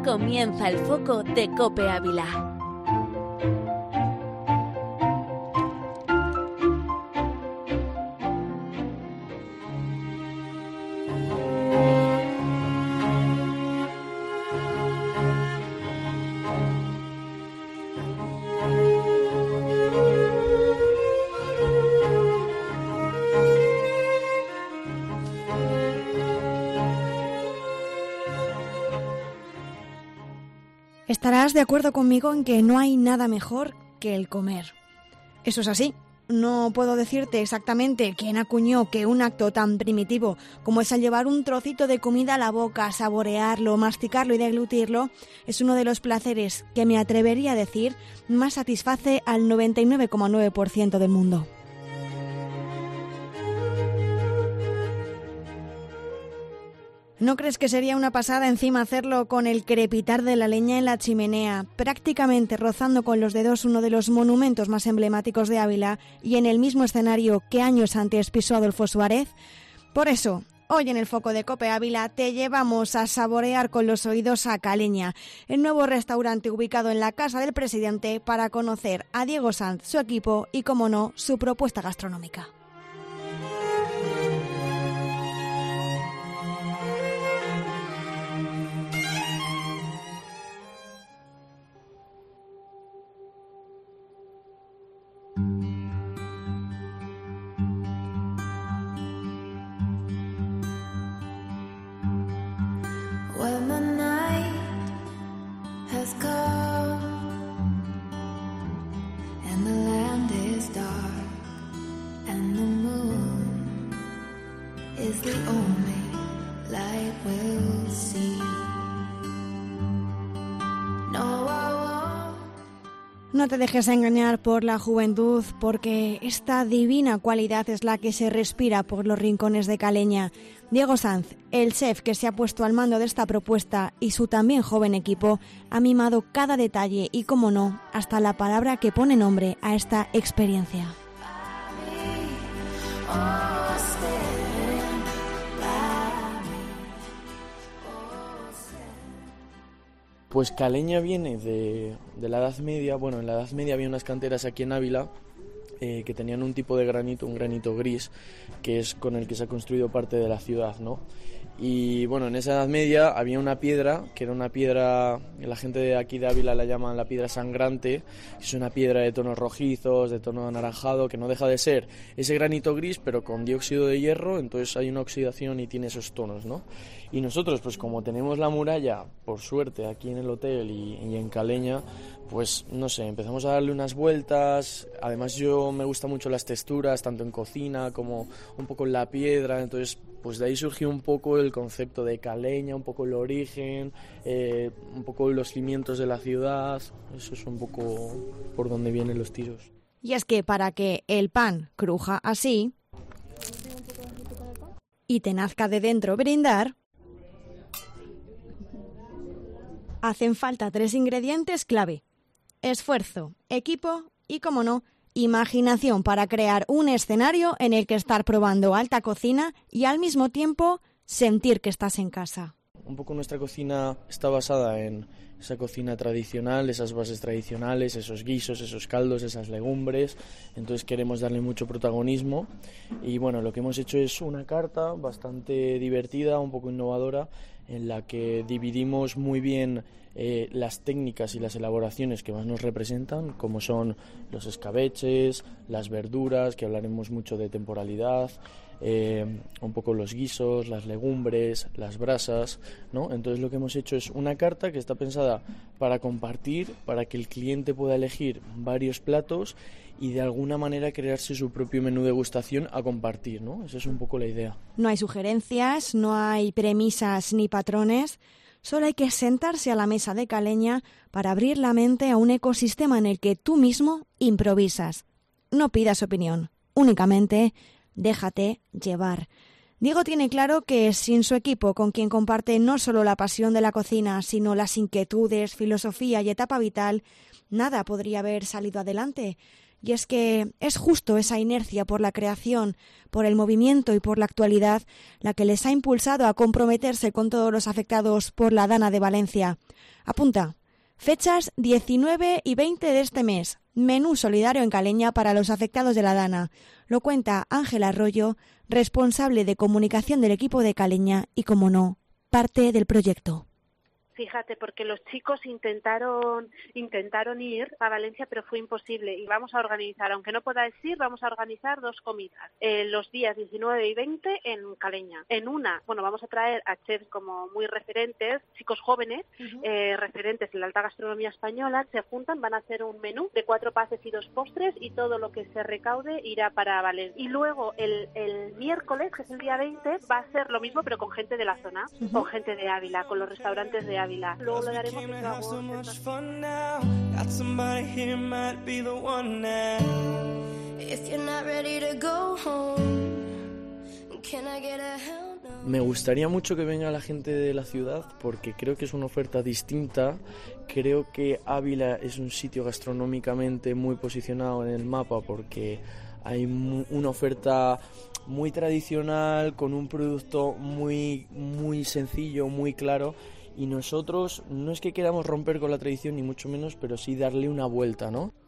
Comienza el foco de COPE Ávila. Estarás de acuerdo conmigo en que no hay nada mejor que el comer. Eso es así. No puedo decirte exactamente quién acuñó que un acto tan primitivo como es el llevar un trocito de comida a la boca, saborearlo, masticarlo y deglutirlo, es uno de los placeres que me atrevería a decir más satisface al 99,9% del mundo. ¿No crees que sería una pasada encima hacerlo con el crepitar de la leña en la chimenea, prácticamente rozando con los dedos uno de los monumentos más emblemáticos de Ávila y en el mismo escenario que años antes pisó Adolfo Suárez? Por eso, hoy en el foco de COPE Ávila te llevamos a saborear con los oídos a Caleña, el nuevo restaurante ubicado en la Casa del Presidente, para conocer a Diego Sanz, su equipo y, como no, su propuesta gastronómica. When the night has come and the land is dark and the moon is the only light we'll see. No te dejes engañar por la juventud, porque esta divina cualidad es la que se respira por los rincones de Caleña. Diego Sanz, el chef que se ha puesto al mando de esta propuesta, y su también joven equipo, ha mimado cada detalle y, como no, hasta la palabra que pone nombre a esta experiencia. Pues Caleña viene de la Edad Media. Bueno, en la Edad Media había unas canteras aquí en Ávila que tenían un tipo de granito, un granito gris, que es con el que se ha construido parte de la ciudad, ¿no? Y bueno, en esa Edad Media había una piedra, que era una piedra, la gente de aquí de Ávila la llaman la piedra sangrante, es una piedra de tonos rojizos, de tono anaranjado, que no deja de ser ese granito gris, pero con dióxido de hierro, entonces hay una oxidación y tiene esos tonos, ¿no? Y nosotros, pues como tenemos la muralla, por suerte, aquí en el hotel y en Caleña, pues no sé, empezamos a darle unas vueltas. Además yo me gustan mucho las texturas, tanto en cocina como un poco en la piedra, entonces pues de ahí surgió un poco el concepto de Caleña, un poco el origen, un poco los cimientos de la ciudad. Eso es un poco por donde vienen los tiros. Y es que para que el pan cruja así y te nazca de dentro brindar, hacen falta 3 ingredientes clave: esfuerzo, equipo y, como no, imaginación para crear un escenario en el que estar probando alta cocina y al mismo tiempo sentir que estás en casa. Un poco nuestra cocina está basada en esa cocina tradicional, esas bases tradicionales, esos guisos, esos caldos, esas legumbres. Entonces queremos darle mucho protagonismo y bueno, lo que hemos hecho es una carta bastante divertida, un poco innovadora, en la que dividimos muy bien las técnicas y las elaboraciones que más nos representan, como son los escabeches, las verduras, que hablaremos mucho de temporalidad, un poco los guisos, las legumbres, las brasas, ¿no? Entonces lo que hemos hecho es una carta que está pensada para compartir, para que el cliente pueda elegir varios platos y de alguna manera crearse su propio menú de degustación a compartir, ¿no? Esa es un poco la idea. No hay sugerencias, no hay premisas ni patrones, solo hay que sentarse a la mesa de Caleña para abrir la mente a un ecosistema en el que tú mismo improvisas. No pidas opinión, únicamente déjate llevar. Diego tiene claro que sin su equipo, con quien comparte no solo la pasión de la cocina, sino las inquietudes, filosofía y etapa vital, nada podría haber salido adelante. Y es que es justo esa inercia por la creación, por el movimiento y por la actualidad la que les ha impulsado a comprometerse con todos los afectados por la Dana de Valencia. Apunta, fechas 19 y 20 de este mes, menú solidario en Caleña para los afectados de la Dana. Lo cuenta Ángela Arroyo, responsable de comunicación del equipo de Caleña y, como no, parte del proyecto. Fíjate, porque los chicos intentaron ir a Valencia, pero fue imposible. Y vamos a organizar, aunque no podáis ir, vamos a organizar 2 comidas. Los días 19 y 20 en Caleña. En una, vamos a traer a chefs como muy referentes, chicos jóvenes, referentes en la alta gastronomía española, se juntan, van a hacer un menú de 4 pases y 2 postres y todo lo que se recaude irá para Valencia. Y luego el miércoles, que es el día 20, va a ser lo mismo, pero con gente de la zona, con gente de Ávila, con los restaurantes de Ávila. Luego lo daremos en Me gustaría mucho que venga la gente de la ciudad porque creo que es una oferta distinta. Creo que Ávila es un sitio gastronómicamente muy posicionado en el mapa porque hay una oferta muy tradicional con un producto muy sencillo, muy claro. Y nosotros no es que queramos romper con la tradición ni mucho menos, pero sí darle una vuelta, ¿no?